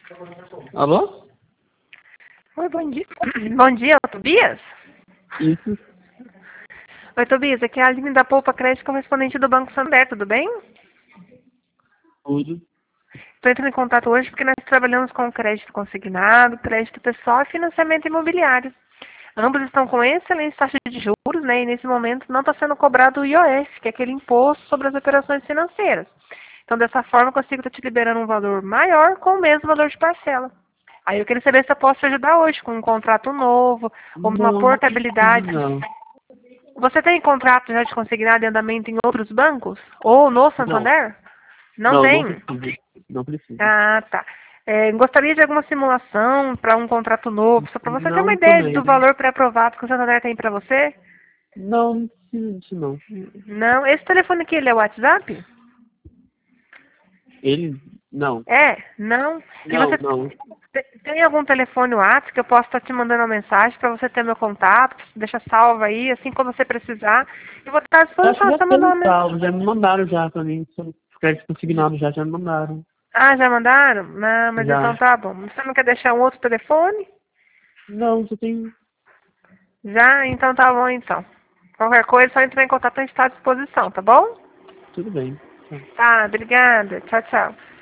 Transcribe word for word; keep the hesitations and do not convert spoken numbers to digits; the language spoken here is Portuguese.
Alô? Oi, bom dia. Bom dia, Tobias? Isso. Oi, Tobias, aqui é a Aline da Poupa Crédito, correspondente do Banco Santander, tudo bem? Tudo. Estou entrando em contato hoje porque nós trabalhamos com crédito consignado, crédito pessoal e financiamento imobiliário. Ambos estão com excelente taxa de juros, né? E nesse momento não está sendo cobrado o I O F, que é aquele imposto sobre as operações financeiras. Então, dessa forma, eu consigo estar te liberando um valor maior com o mesmo valor de parcela. Aí eu queria saber se eu posso te ajudar hoje com um contrato novo, ou uma Não, não preciso, portabilidade. não. Você tem contrato já de consignado em andamento em outros bancos? Ou no Não. Santander? Não Não, não tem? preciso. Não preciso. Ah, tá. É, gostaria de alguma simulação para um contrato novo, só para você ter uma Não ideia do também. valor pré-aprovado que o Santander tem para você? Não, não preciso disso, não. Não. Esse telefone aqui, ele é o WhatsApp? Ele? Não. É? Não? E Não, você não. te- tem algum telefone WhatsApp que eu possa estar te mandando uma mensagem para você ter meu contato? Deixa salvo aí, assim quando você precisar. Eu vou estar à Acho que disposição, é já só mandar tem uma salvo, mensagem. já me mandaram já pra mim. Crédito consignado já, já me mandaram. Ah, já mandaram? Não, mas então Já. tá bom. Você não quer deixar um outro telefone? Não, só tem. Já? Então tá bom então. Qualquer coisa, é só entrar em contato, a gente está à disposição, tá bom? Tudo bem. Tá, obrigada. Tchau, tchau.